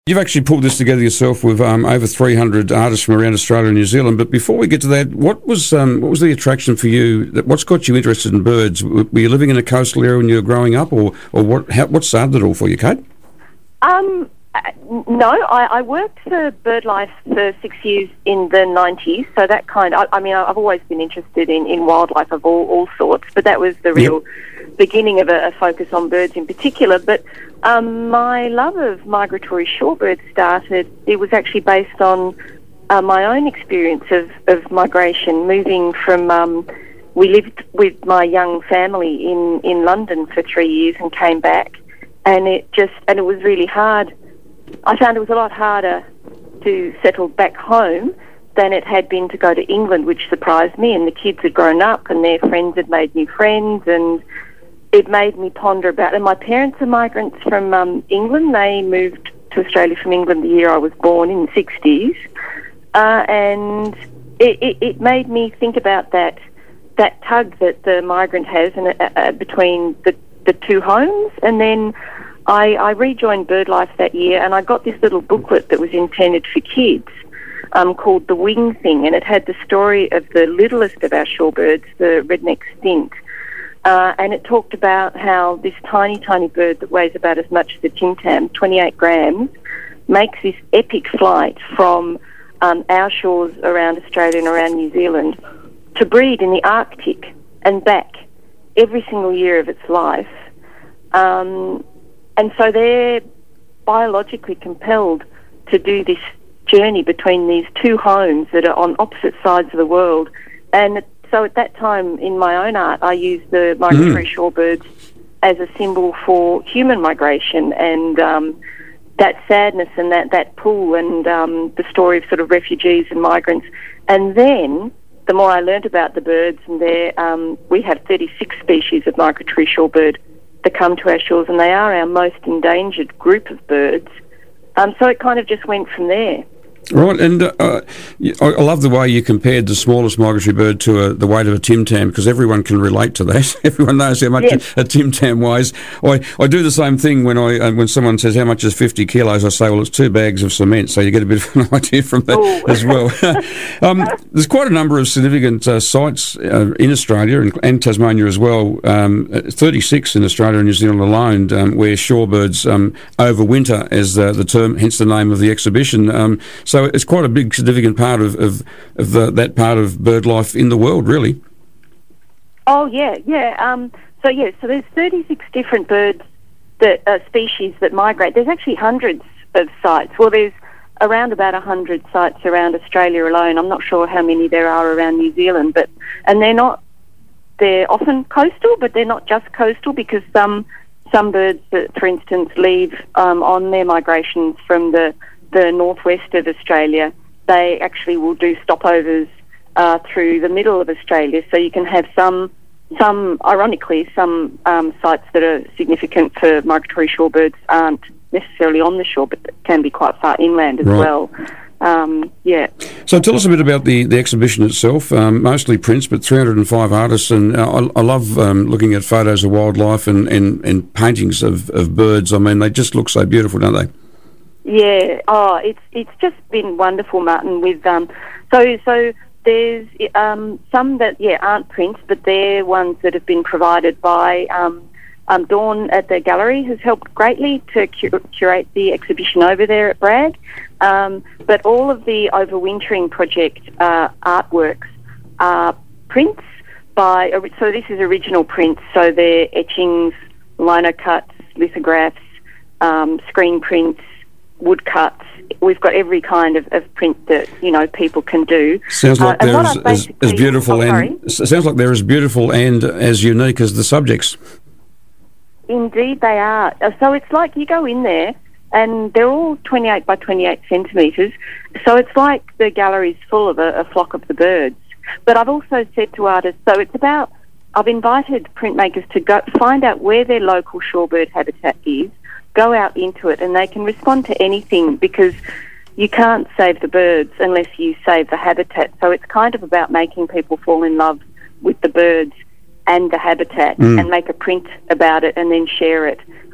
You've actually pulled this together yourself with over 300 artists from around Australia and New Zealand. But before we get to that, what was the attraction for you? What's got you interested in birds? Were you living in a coastal area when you were growing up, or what started it all for you, Kate? No, I worked for BirdLife for 6 years in the 90s, so that I've always been interested in wildlife of all sorts, but that was the real beginning of a focus on birds in particular. But my love of migratory shorebirds it was actually based on my own experience of migration, moving from, we lived with my young family in London for 3 years and came back, and it was really hard. I found it was a lot harder to settle back home than it had been to go to England, which surprised me. And the kids had grown up and their friends had made new friends, and it made me ponder about... And my parents are migrants from England. They moved to Australia from England the year I was born, in the 60s. And it made me think about that tug that the migrant has between the two homes. And then I rejoined BirdLife that year, and I got this little booklet that was intended for kids called The Wing Thing, and it had the story of the littlest of our shorebirds, the redneck stint. And it talked about how this tiny, tiny bird that weighs about as much as a Tim Tam, 28 grams, makes this epic flight from our shores around Australia and around New Zealand to breed in the Arctic and back every single year of its life. And so they're biologically compelled to do this journey between these two homes that are on opposite sides of the world. And so at that time in my own art, I used the migratory shorebirds as a symbol for human migration and that sadness and that pull and the story of sort of refugees and migrants. And then the more I learned about the birds, and we have 36 species of migratory shorebird that come to our shores, and they are our most endangered group of birds. So it kind of just went from there. Right, and I love the way you compared the smallest migratory bird to the weight of a Tim Tam, because everyone can relate to that. Everyone knows how much a Tim Tam weighs. I do the same thing when someone says how much is 50 kilos, I say, well, it's 2 bags of cement, so you get a bit of an idea from that as well. There's quite a number of significant sites in Australia and Tasmania as well, 36 in Australia and New Zealand alone, where shorebirds overwinter, as the term, hence the name of the exhibition. So it's quite a big, significant part of that part of bird life in the world, really. Oh, yeah. So there's 36 different birds, species that migrate. There's actually hundreds of sites. Well, there's around about 100 sites around Australia alone. I'm not sure how many there are around New Zealand, and they're often coastal, but they're not just coastal, because some birds, for instance, leave on their migrations from the northwest of Australia. They actually will do stopovers through the middle of Australia, so you can have some ironically, some sites that are significant for migratory shorebirds aren't necessarily on the shore, but can be quite far inland as well. So tell us a bit about the exhibition itself. Mostly prints, but 305 artists, and I love looking at photos of wildlife and paintings of birds. I mean, they just look so beautiful, don't they? Yeah, it's just been wonderful, Martin. With so there's some that aren't prints, but they're ones that have been provided by Dawn at the gallery, has helped greatly to curate the exhibition over there at Bragg. But all of the Overwintering Project artworks are prints so this is original prints, so they're etchings, lino cuts, lithographs, screen prints, woodcuts. We've got every kind of print that people can do. Sounds like they're as beautiful sounds like they're as beautiful and as unique as the subjects. Indeed, they are. So it's like you go in there, and they're all 28 by 28 centimetres. So it's like the gallery's full of a flock of the birds. But I've also said to artists, I've invited printmakers to go find out where their local shorebird habitat is, go out into it, and they can respond to anything, because you can't save the birds unless you save the habitat. So it's kind of about making people fall in love with the birds and the habitat and make a print about it and then share it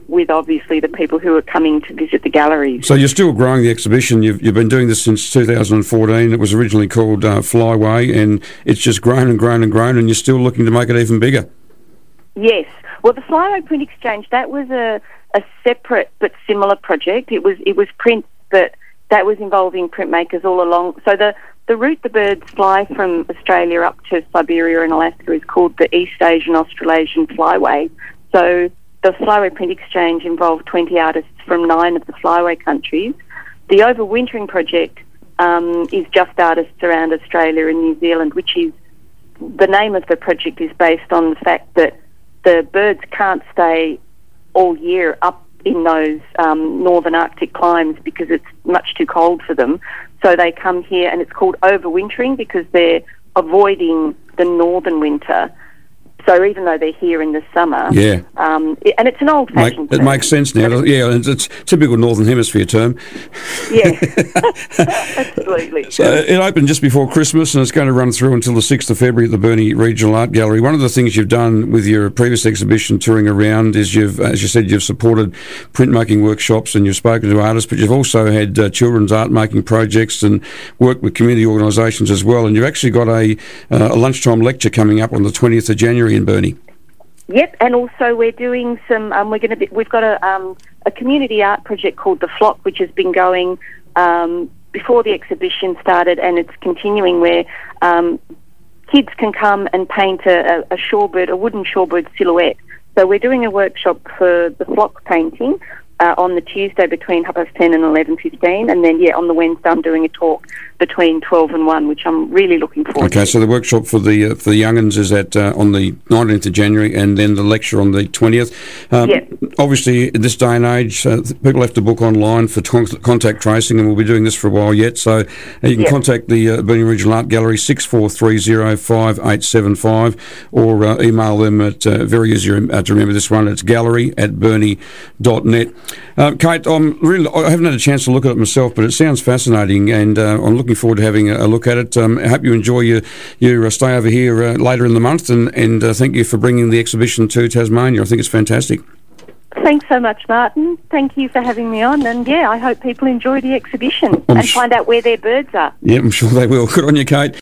with obviously the people who are coming to visit the galleries. So you're still growing the exhibition. You've been doing this since 2014. It was originally called Flyway, and it's just grown and grown and grown, and you're still looking to make it even bigger. Yes. Well, the Flyway Print Exchange, that was a separate but similar project. It was print, but that was involving printmakers all along. So the route the birds fly from Australia up to Siberia and Alaska is called the East Asian Australasian Flyway. So the Flyway Print Exchange involved 20 artists from 9 of the Flyway countries. The Overwintering Project is just artists around Australia and New Zealand, which is, the name of the project is based on the fact that the birds can't stay all year up in those northern Arctic climes because it's much too cold for them. So they come here, and it's called overwintering because they're avoiding the northern winter. So even though they're here in the summer, yeah, and it's an old-fashioned term. It makes sense now. Yeah, it's typical Northern Hemisphere term. Yeah, absolutely. So it opened just before Christmas, and it's going to run through until the 6th of February at the Burnie Regional Art Gallery. One of the things you've done with your previous exhibition touring around is as you said, you've supported printmaking workshops and you've spoken to artists, but you've also had children's art making projects and worked with community organisations as well. And you've actually got a lunchtime lecture coming up on the 20th of January in Burnie. Yep, and also we're doing some. We've got a community art project called The Flock, which has been going before the exhibition started, and it's continuing where kids can come and paint a shorebird, a wooden shorebird silhouette. So we're doing a workshop for the flock painting on the Tuesday between 10:30 and 11:15, and then on the Wednesday I'm doing a talk between 12 and 1, which I'm really looking forward to. Okay, so the workshop for the young'uns is on the 19th of January, and then the lecture on the 20th. Obviously, in this day and age, people have to book online for contact tracing, and we'll be doing this for a while yet. So you can contact the Burnie Regional Art Gallery 64305875, or email them at very easy to remember this one. It's gallery@burnie.net. Kate, I haven't had a chance to look at it myself, but it sounds fascinating, and I'm looking forward to having a look at it. I hope you enjoy your stay over here later in the month, and thank you for bringing the exhibition to Tasmania. I think it's fantastic. Thanks so much, Martin. Thank you for having me on, and I hope people enjoy the exhibition and find out where their birds are. Yeah, I'm sure they will. Good on you, Kate.